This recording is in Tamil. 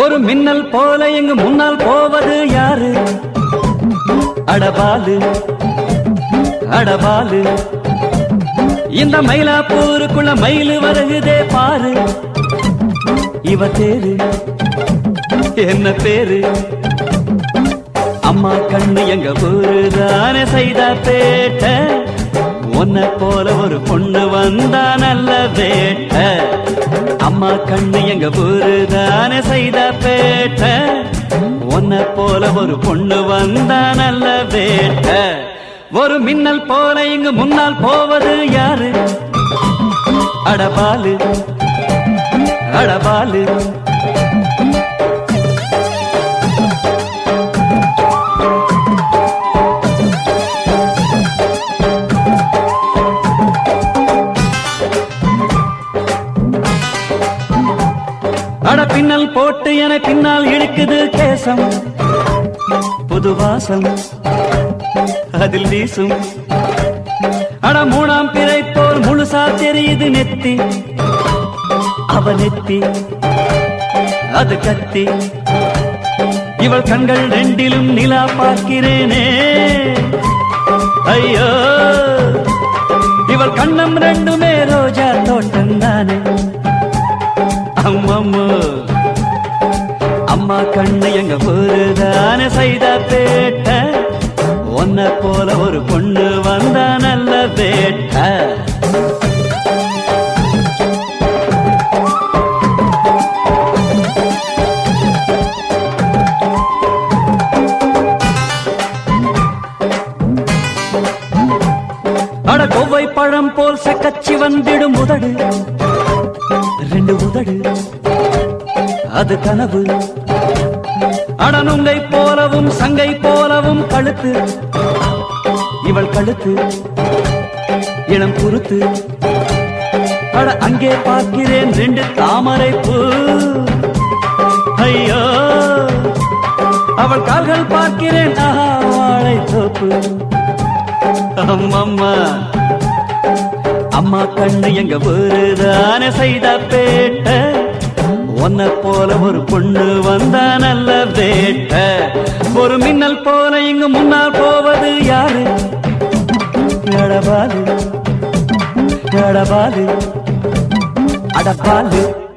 ஒரு மின்னல் போல எங்கு முன்னால் போவது யாரு? அடபாலு அடபாலு, இந்த மயிலாப்பூருக்குள்ள மயிலு வருகுதே பாரு. இவ தேரு என்ன பேரு? அம்மா கண்ணு எங்க ஊரு தானே செய்தா பேட்ட. உன்னை போல ஒரு பொண்ணு வந்தா நல்ல வேட்ட. அம்மா கண்ணு எங்க ஊரு தானே செய்தா பேட்ட. உன்னை போல ஒரு பொண்ணு வந்தா நல்ல வேட்ட. ஒரு மின்னல் போல இங்கு முன்னால் போவது யாரு? அடபாலு அடபாலு. அட பின்னல் போட்டு என பின்னால் இழுக்குது கேசம். புது வாசம் அதில் வீசும். அட மூணாம் பிறை போல் முழுசா தெரியுது நெத்தி. அவ நெத்தி அது கத்தி. இவள் கண்கள் ரெண்டிலும் நிலா பார்க்கிறேனே. ஐயோ, இவள் கண்ணம் ரெண்டுமே ரோஜா தோட்டம் தானே. அம்மம்மோ, அம்மா கண்ணு எங்க ஊருதானே செய்தா பேட்ட. உன்னை போல ஒரு பொண்ணு வந்தா நல்ல வேட்ட. அட கொவ்வை பழம் போல் சக்கச்சி வந்திடும் உதடு. ரெண்டு உதடு அது கனவு. அடனுங்கை போலவும் சங்கை போலவும் கழுத்து. இவள் கழுத்து இளம் குருத்து. அட அங்கே பார்க்கிறேன் ரெண்டு தாமரை பூ. ஐயோ, அவள் கால்கள் பார்க்கிறேன் வாழை தோப்பு. அம்மம்மா, அம்மா கண்ணு எங்க ஊருதானே செய்தா பேட்ட. உன்னை போல ஒரு பொண்ணு வந்தா நல்ல வேட்ட. ஒரு மின்னல் போல இங்கு முன்னால் போவது யாரு? அடபாலு அடபாலு அடபாலு.